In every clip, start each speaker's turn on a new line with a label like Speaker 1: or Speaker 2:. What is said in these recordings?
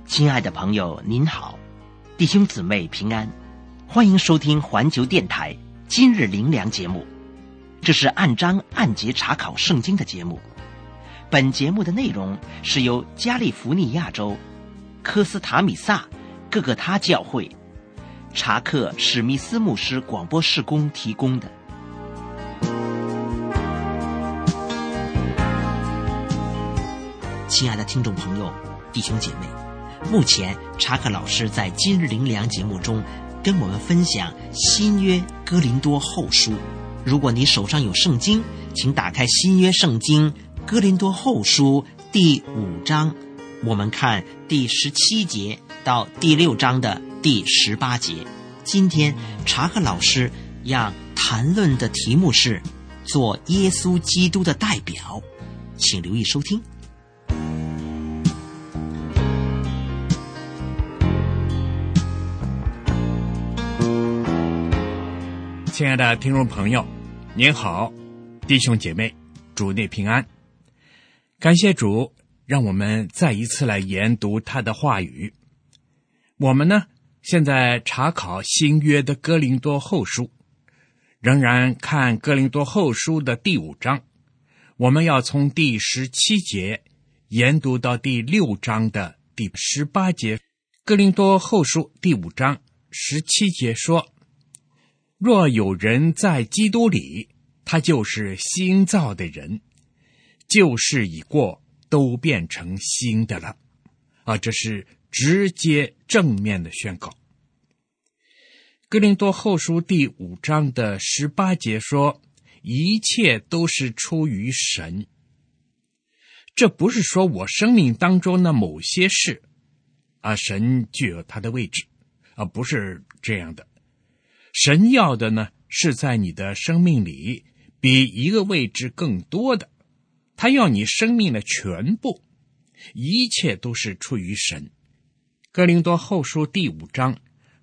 Speaker 1: 亲爱的朋友您好，弟兄姊妹平安，欢迎收听环球电台今日灵粮节目。这是按章按节查考圣经的节目。本节目的内容是由加利福尼亚州科斯塔米萨各个他教会查克史密斯牧师广播事工提供的。亲爱的听众朋友、弟兄姐妹，目前查克老师在今日灵粮节目中跟我们分享新约哥林多后书。如果你手上有圣经，请打开新约圣经哥林多后书第5章，我们看第17节到第6章的第18节。今天查克老师要谈论的题目是做耶稣基督的代表，请留意收听。
Speaker 2: 亲爱的听众朋友，您好，弟兄姐妹，主内平安。感谢主，让我们再一次来研读他的话语。我们呢，现在查考新约的哥林多后书，仍然看哥林多后书的第5章，我们要从第17节研读到第6章的第18节。哥林多后书第5章17节说，若有人在基督里，他就是新造的人，旧事已过，都变成新的了。这是直接正面的宣告。哥林多后书第5章的18节说，一切都是出于神。这不是说我生命当中的某些事神具有他的位置不是这样的。神要的呢，是在你的生命里比一个位置更多的，他要你生命的全部，一切都是出于神。哥林多后书第5章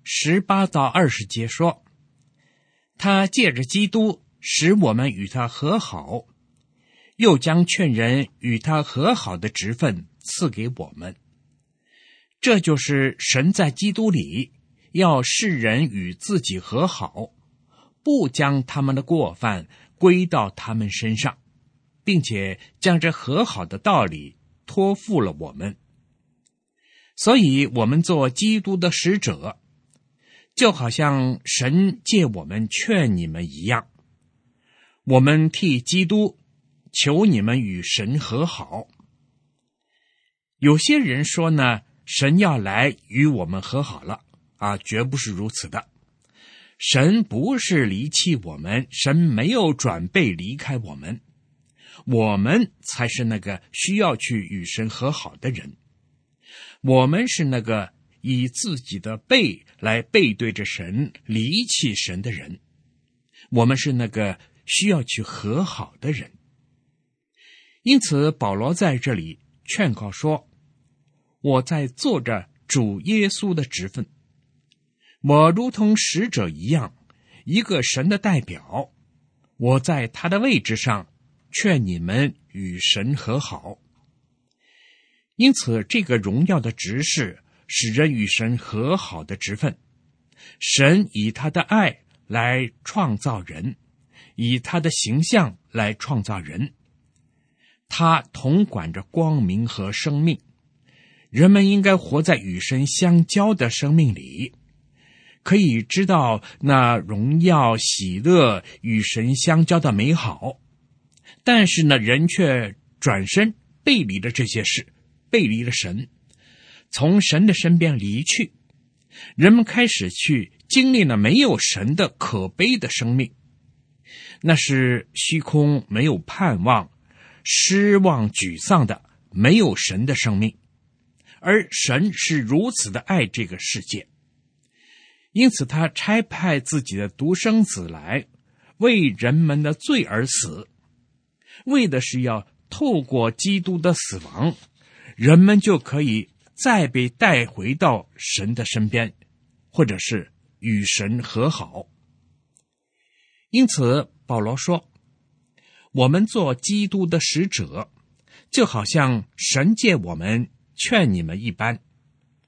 Speaker 2: 18到20节说，他借着基督使我们与他和好，又将劝人与他和好的职分赐给我们。这就是神在基督里要世人与自己和好，不将他们的过犯归到他们身上，并且将这和好的道理托付了我们。所以我们做基督的使者，就好像神借我们劝你们一样，我们替基督求你们与神和好。有些人说呢，神要来与我们和好了绝不是如此的。神不是离弃我们，神没有转背离开我们，我们才是那个需要去与神和好的人。我们是那个以自己的背来背对着神，离弃神的人。我们是那个需要去和好的人。因此保罗在这里劝告说，我在做着主耶稣的职分，我如同使者一样，一个神的代表，我在他的位置上劝你们与神和好。因此这个荣耀的职事，使人与神和好的职分，神以他的爱来创造人，以他的形象来创造人，他统管着光明和生命，人们应该活在与神相交的生命里，可以知道那荣耀喜乐与神相交的美好。但是呢，人却转身背离了这些事，背离了神，从神的身边离去。人们开始去经历了没有神的可悲的生命，那是虚空，没有盼望，失望沮丧的没有神的生命。而神是如此的爱这个世界，因此他差派自己的独生子来为人们的罪而死，为的是要透过基督的死亡，人们就可以再被带回到神的身边，或者是与神和好。因此保罗说，我们做基督的使者，就好像神借我们劝你们一般，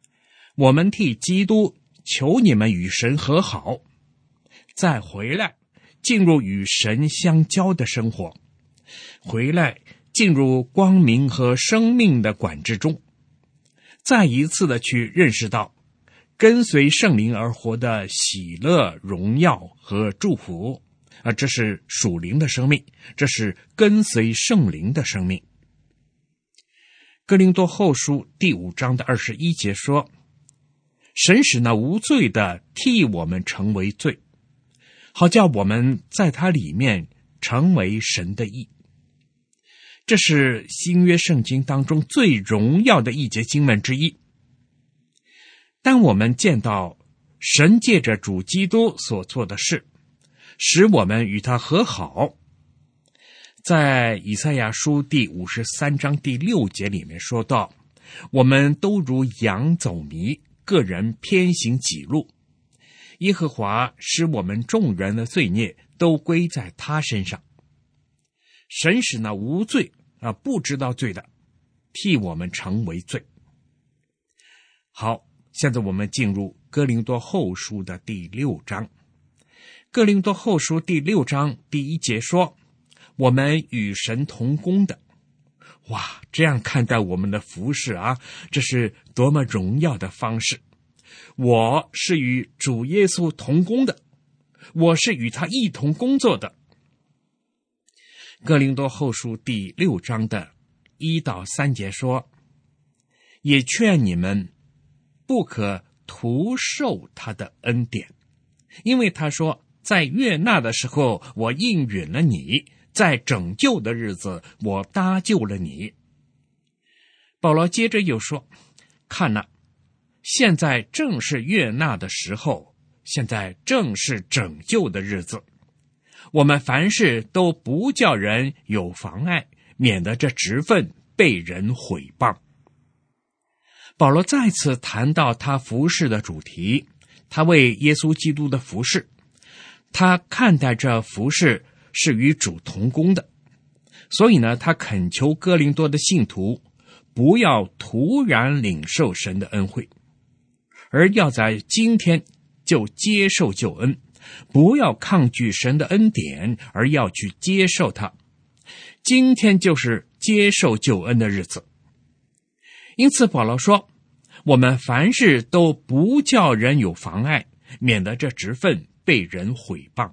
Speaker 2: 我们替基督求你们与神和好，再回来进入与神相交的生活，回来进入光明和生命的管制中，再一次的去认识到跟随圣灵而活的喜乐、荣耀和祝福，这是属灵的生命，这是跟随圣灵的生命。哥林多后书第5章的21节说，神使那无罪的替我们成为罪，好叫我们在他里面成为神的义。这是新约圣经当中最荣耀的一节经文之一。当我们见到神借着主基督所做的事，使我们与他和好，在以赛亚书第53章第6节里面说到，我们都如羊走迷，个人偏行己路，耶和华使我们众人的罪孽都归在他身上。神使那无罪不知道罪的替我们成为罪。好，现在我们进入哥林多后书的第6章。哥林多后书第6章第1节说，我们与神同工的。哇，这样看待我们的服事这是多么荣耀的方式。我是与主耶稣同工的，我是与他一同工作的。哥林多后书第6章的1到3节说，也劝你们不可徒受他的恩典，因为他说，在悦纳的时候我应允了你，在拯救的日子我搭救了你。保罗接着又说，看哪，现在正是悦纳的时候，现在正是拯救的日子，我们凡事都不叫人有妨碍，免得这职分被人毁谤。保罗再次谈到他服事的主题，他为耶稣基督的服事，他看待这服事是与主同工的，所以呢，他恳求哥林多的信徒不要突然领受神的恩惠，而要在今天就接受救恩，不要抗拒神的恩典，而要去接受它。今天就是接受救恩的日子。因此保罗说，我们凡事都不叫人有妨碍，免得这职分被人毁谤。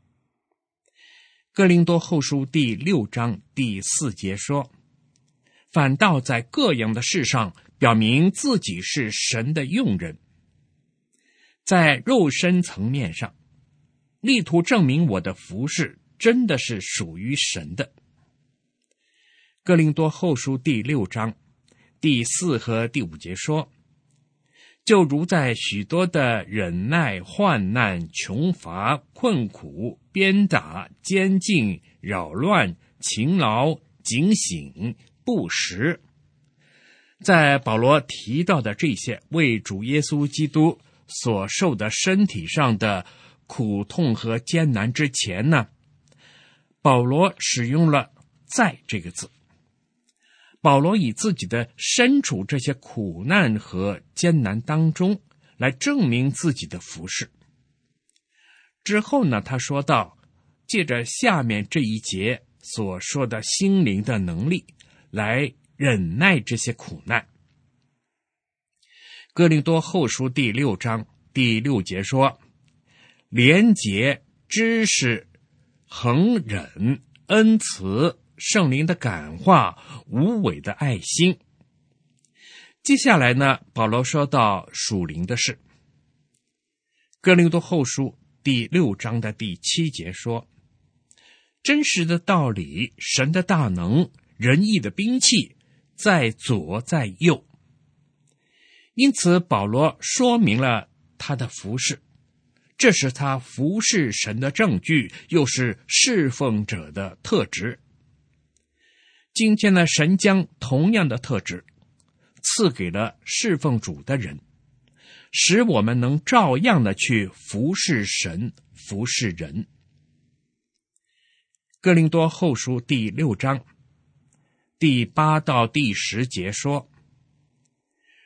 Speaker 2: 哥林多后书第6章第4节说，反倒在各样的事上表明自己是神的用人，在肉身层面上力图证明我的服事真的是属于神的。哥林多后书第6章第4和第5节说，就如在许多的忍耐、患难、穷乏、困苦、鞭打、监禁、扰乱、勤劳、警醒、不食，在保罗提到的这些为主耶稣基督所受的身体上的苦痛和艰难之前呢，保罗使用了在这个字。保罗以自己的身处这些苦难和艰难当中来证明自己的服事。之后呢，他说到，借着下面这一节所说的心灵的能力来忍耐这些苦难。哥林多后书第6章第6节说，廉洁、知识、恒忍、恩慈、圣灵的感化、无伪的爱心。接下来呢，保罗说到属灵的事。哥林多后书第6章的第7节说，真实的道理、神的大能、仁义的兵器在左在右。因此保罗说明了他的服事，这是他服事神的证据，又是侍奉者的特质。今天呢，神将同样的特质赐给了侍奉主的人，使我们能照样的去服侍神、服侍人。哥林多后书第6章第8到第10节说，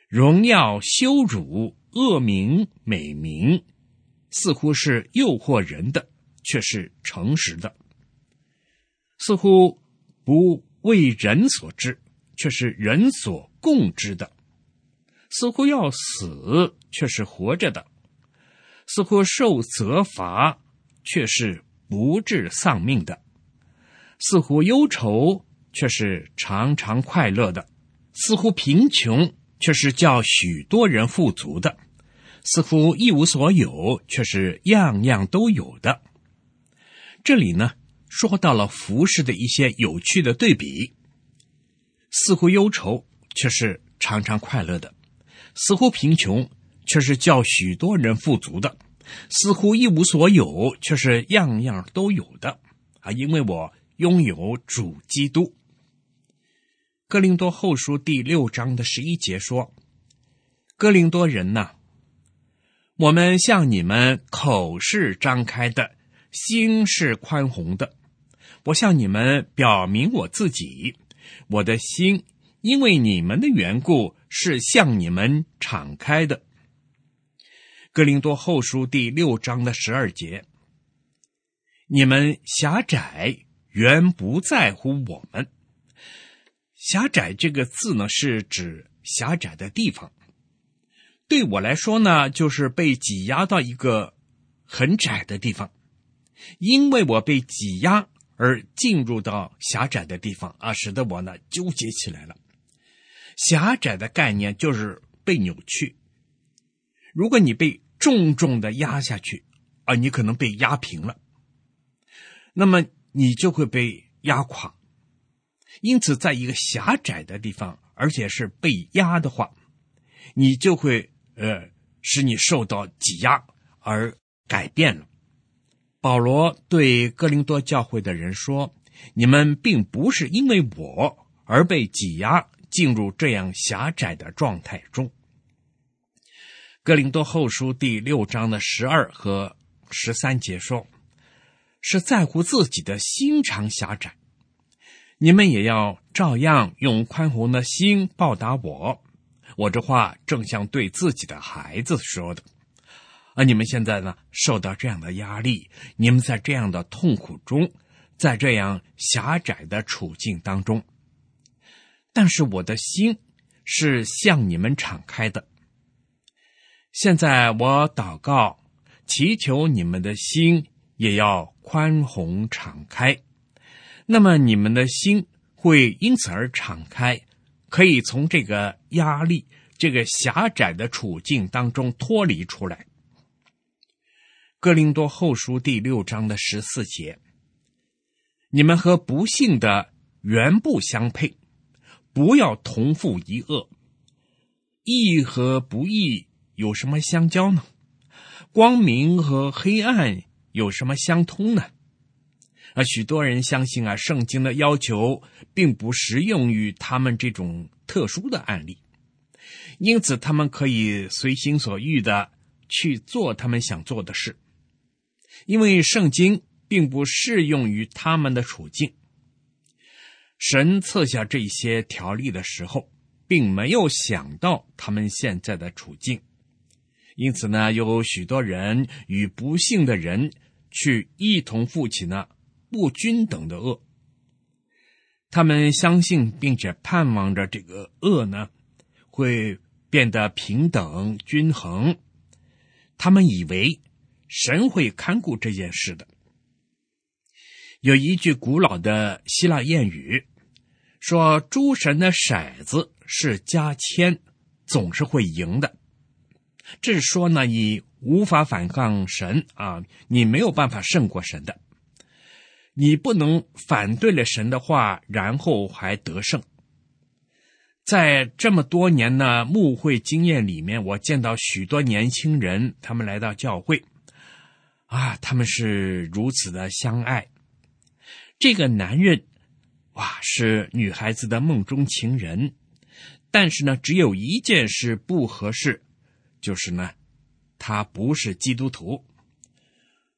Speaker 2: 荣耀、羞辱、恶名、美名，似乎是诱惑人的，却是诚实的；似乎不为人所知，却是人所共知的；似乎要死，却是活着的；似乎受责罚，却是不致丧命的；似乎忧愁，却是常常快乐的；似乎贫穷，却是叫许多人富足的；似乎一无所有，却是样样都有的。这里呢，说到了服事的一些有趣的对比：似乎忧愁，却是常常快乐的；似乎贫穷，却是叫许多人富足的；似乎一无所有，却是样样都有的。因为我拥有主基督。哥林多后书第6章的11节说：哥林多人哪，我们向你们口是张开的，心是宽宏的。我向你们表明我自己，我的心因为你们的缘故是向你们敞开的。哥林多后书第6章的12节：你们狭窄原不在乎我们。狭窄这个字呢，是指狭窄的地方。对我来说呢，就是被挤压到一个很窄的地方。因为我被挤压而进入到狭窄的地方使得我呢纠结起来了。狭窄的概念就是被扭曲。如果你被重重的压下去你可能被压平了，那么你就会被压垮。因此在一个狭窄的地方，而且是被压的话，你就会使你受到挤压而改变了。保罗对哥林多教会的人说，你们并不是因为我而被挤压进入这样狭窄的状态中。哥林多后书第6章的12和13节说，是在乎自己的心肠狭窄，你们也要照样用宽宏的心报答我。我这话正像对自己的孩子说的。你们现在呢，受到这样的压力，你们在这样的痛苦中，在这样狭窄的处境当中，但是我的心是向你们敞开的。现在我祷告，祈求你们的心也要宽宏敞开，那么你们的心会因此而敞开，可以从这个压力、这个狭窄的处境当中脱离出来。哥林多后书第6章的14节，你们和不幸的原不相配，不要同负一恶。义和不义有什么相交呢？光明和黑暗有什么相通呢？许多人相信圣经的要求并不适用于他们这种特殊的案例，因此他们可以随心所欲的去做他们想做的事，因为圣经并不适用于他们的处境。神设下这些条例的时候，并没有想到他们现在的处境，因此呢，有许多人与不幸的人去一同负起呢不均等的恶。他们相信并且盼望着这个恶呢会变得平等均衡，他们以为神会看顾这件事的。有一句古老的希腊谚语说，诸神的骰子是加签，总是会赢的。这是说呢，你无法反抗神你没有办法胜过神的。你不能反对了神的话，然后还得胜。在这么多年的牧会经验里面，我见到许多年轻人，他们来到教会他们是如此的相爱。这个男人是女孩子的梦中情人，但是呢，只有一件事不合适，就是呢，他不是基督徒。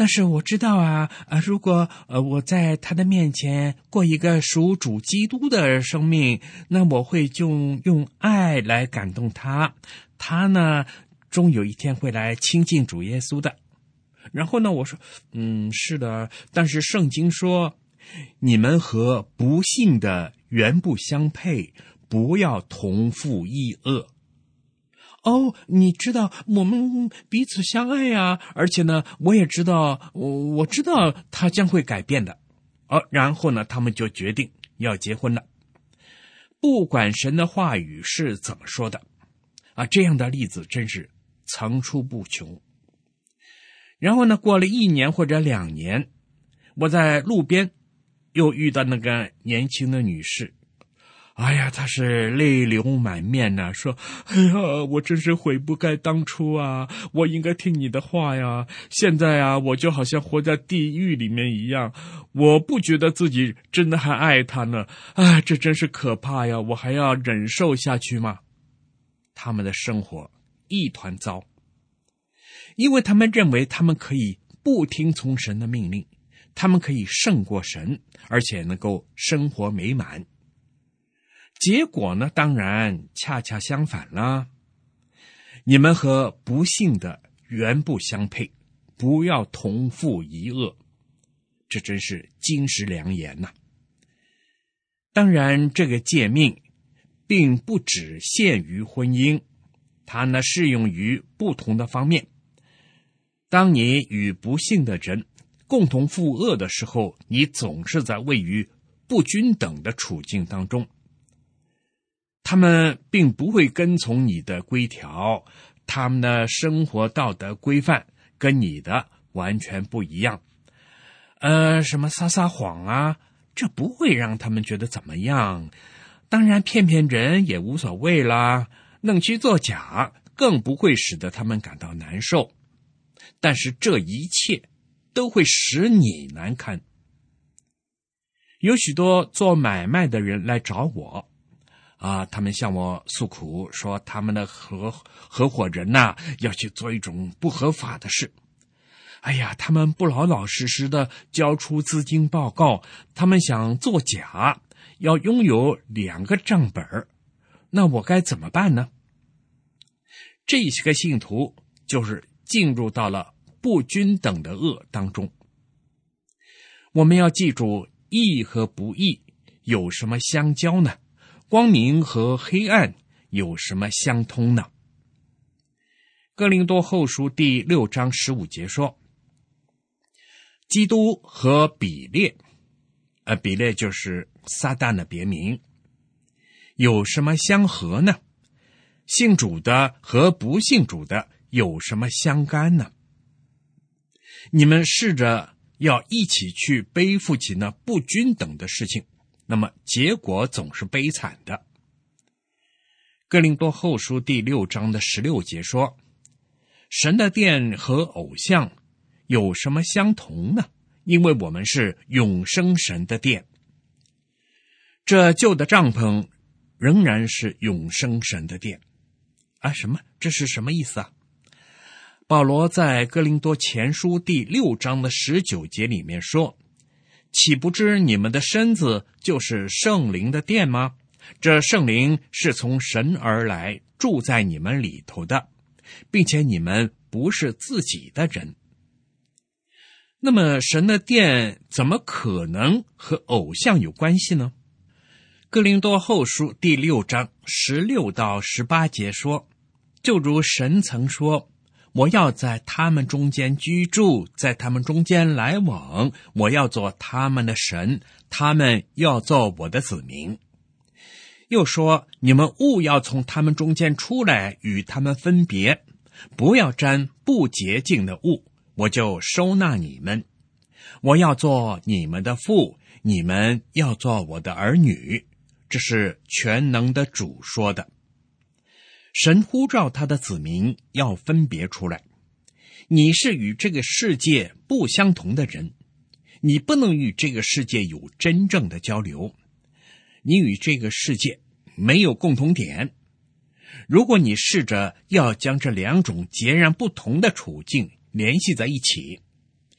Speaker 2: 但是我知道如果我在他的面前过一个属主基督的生命，那我会就用爱来感动他，他呢终有一天会来亲近主耶稣的。然后呢，我说是的，但是圣经说你们和不信的原不相配，不要同负一恶。你知道我们彼此相爱呀，而且呢，我也知道，我知道他将会改变的。然后呢，他们就决定要结婚了。不管神的话语是怎么说的这样的例子真是层出不穷。然后呢，过了1年或者2年，我在路边又遇到那个年轻的女士。她是泪流满面呢，说我真是悔不该当初我应该听你的话呀，现在我就好像活在地狱里面一样，我不觉得自己真的还爱他呢，这真是可怕呀，我还要忍受下去吗？他们的生活一团糟，因为他们认为他们可以不听从神的命令，他们可以胜过神，而且能够生活美满。结果呢，当然恰恰相反啦。你们和不信的原不相配，不要同负一恶。这真是金石良言呐。当然，这个诫命并不只限于婚姻，它呢适用于不同的方面。当你与不信的人共同负恶的时候，你总是在位于不均等的处境当中。他们并不会跟从你的规条，他们的生活道德规范跟你的完全不一样。什么撒谎这不会让他们觉得怎么样。当然骗人也无所谓啦，弄虚作假更不会使得他们感到难受。但是这一切都会使你难堪。有许多做买卖的人来找我他们向我诉苦，说他们的合伙人要去做一种不合法的事。他们不老老实实的交出资金报告，他们想作假，要拥有2个账本，那我该怎么办呢？这些个信徒就是进入到了不均等的恶当中。我们要记住，义和不义有什么相交呢？光明和黑暗有什么相通呢？哥林多后书第6章15节说，基督和比列，比列就是撒旦的别名，有什么相合呢？信主的和不信主的有什么相干呢？你们试着要一起去背负起那不均等的事情，那么结果总是悲惨的。哥林多后书第6章的16节说，神的殿和偶像有什么相同呢？因为我们是永生神的殿。这旧的帐篷仍然是永生神的殿什么？这是什么意思保罗在哥林多前书第6章的19节里面说，岂不知你们的身子就是圣灵的殿吗？这圣灵是从神而来，住在你们里头的，并且你们不是自己的人。那么神的殿怎么可能和偶像有关系呢？哥林多后书第6章16到18节说，就如神曾说，我要在他们中间居住，在他们中间来往，我要做他们的神，他们要做我的子民。又说，你们务要从他们中间出来，与他们分别，不要沾不洁净的物，我就收纳你们。我要做你们的父，你们要做我的儿女。这是全能的主说的。神呼召他的子民要分别出来。你是与这个世界不相同的人，你不能与这个世界有真正的交流，你与这个世界没有共同点。如果你试着要将这2种截然不同的处境联系在一起，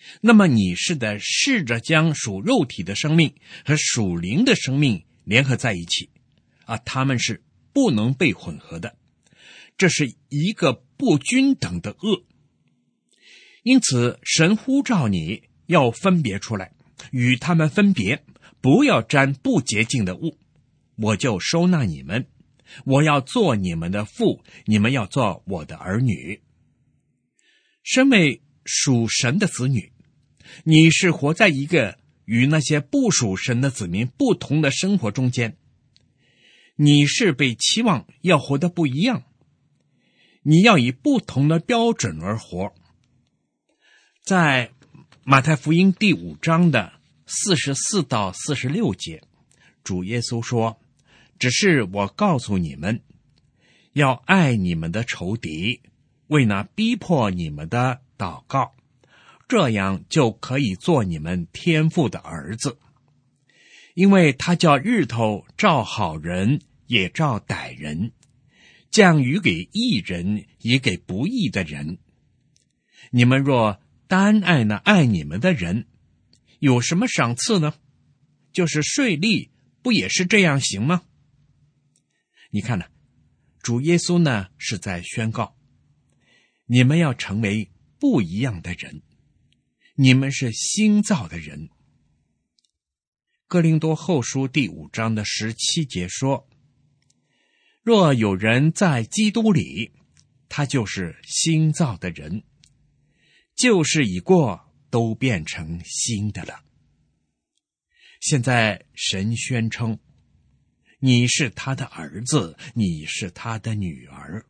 Speaker 2: 那么你试着将属肉体的生命和属灵的生命联合在一起它们是不能被混合的，这是一个不均等的恶。因此神呼召你要分别出来，与他们分别，不要沾不洁净的物，我就收纳你们，我要做你们的父，你们要做我的儿女。身为属神的子女，你是活在一个与那些不属神的子民不同的生活中间，你是被期望要活得不一样，你要以不同的标准而活。在马太福音第5章的44到46节，主耶稣说，只是我告诉你们，要爱你们的仇敌，为那逼迫你们的祷告，这样就可以做你们天父的儿子。因为他叫日头照好人也照歹人，降雨给义人也给不义的人。你们若单爱那爱你们的人，有什么赏赐呢？就是税吏不也是这样行吗？你看呢，主耶稣呢是在宣告，你们要成为不一样的人，你们是新造的人。哥林多后书第5章的17节说，若有人在基督里，他就是新造的人，旧事已过，都变成新的了。现在神宣称，你是他的儿子，你是他的女儿。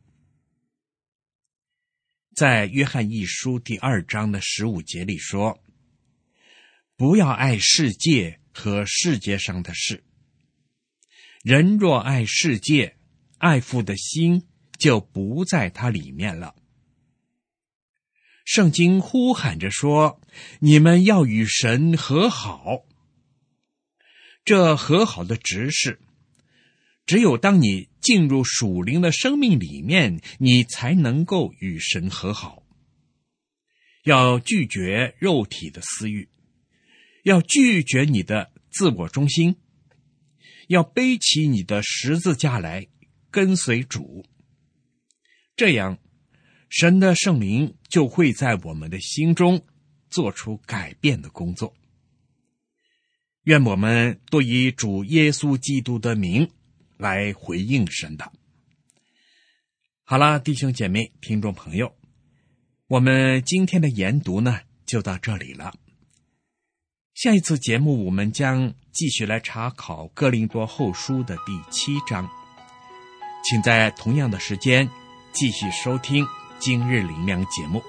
Speaker 2: 在约翰一书第2章的15节里说，不要爱世界和世界上的事，人若爱世界，爱父的心就不在他里面了。圣经呼喊着说，你们要与神和好。这和好的指示，只有当你进入属灵的生命里面，你才能够与神和好。要拒绝肉体的私欲，要拒绝你的自我中心，要背起你的十字架来跟随主。这样神的圣灵就会在我们的心中做出改变的工作。愿我们都以主耶稣基督的名来回应神的。好了，弟兄姐妹听众朋友，我们今天的研读呢就到这里了。下一次节目我们将继续来查考哥林多后书的第7章，请在同样的时间继续收听今日灵粮节目。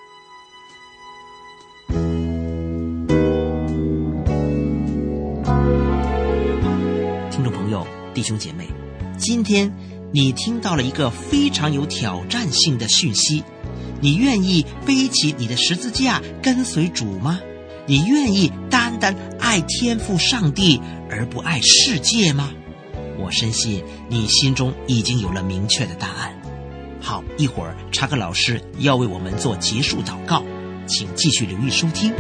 Speaker 1: 听众朋友，弟兄姐妹，今天你听到了一个非常有挑战性的讯息，你愿意背起你的十字架跟随主吗？你愿意单单爱天父上帝而不爱世界吗？我深信你心中已经有了明确的答案。好，一会儿查克老师要为我们做结束祷告，请继续留意收听。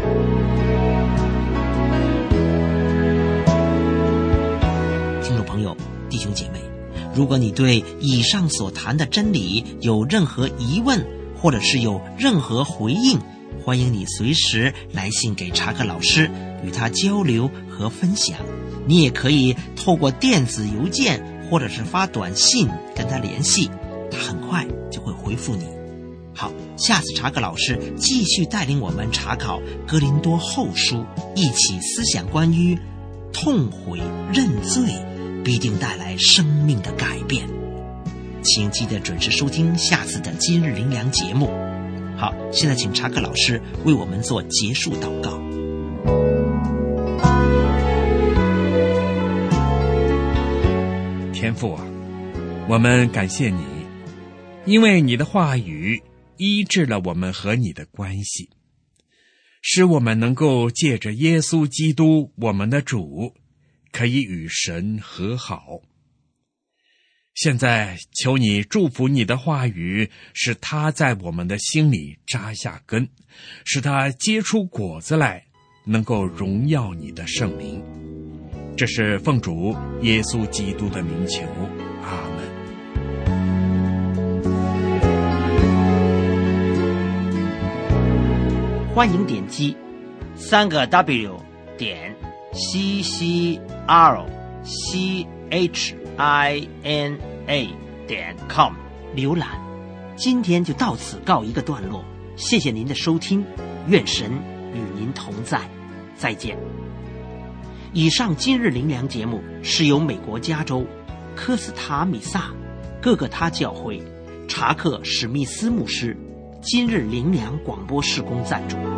Speaker 1: 听众朋友，弟兄姐妹，如果你对以上所谈的真理有任何疑问，或者是有任何回应，欢迎你随时来信给查克老师，与他交流和分享。你也可以透过电子邮件或者是发短信跟他联系，他很快就会回复你。好，下次查克老师继续带领我们查考哥林多后书，一起思想关于痛悔认罪必定带来生命的改变。请记得准时收听下次的今日灵粮节目。好，现在请查克老师为我们做结束祷告。
Speaker 2: 天父啊，我们感谢你，因为你的话语医治了我们和你的关系，使我们能够借着耶稣基督我们的主，可以与神和好。 现在求你祝福你的话语，使它在我们的心里扎下根，使它结出果子来，能够荣耀你的圣名。这是奉主耶稣基督的名求，阿们。
Speaker 1: 欢迎点击3W CCRCHINA.com 浏览。今天就到此告一个段落，谢谢您的收听，愿神与您同在，再见。以上今日灵粮节目是由美国加州科斯塔米萨各个他教会查克史密斯牧师今日灵粮广播事工赞助。